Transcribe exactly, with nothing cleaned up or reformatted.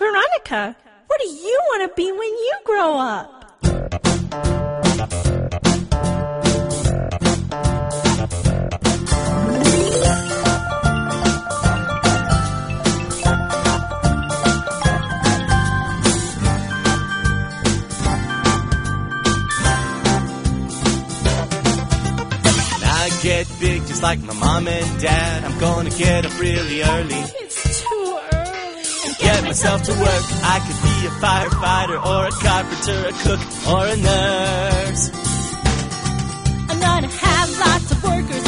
Veronica, what do you want to be when you grow up? Get big just like my mom and dad. I'm gonna get up really early. It's too early. And get myself to work. I could be a firefighter or a carpenter, a cook or a nurse. I'm gonna have lots of workers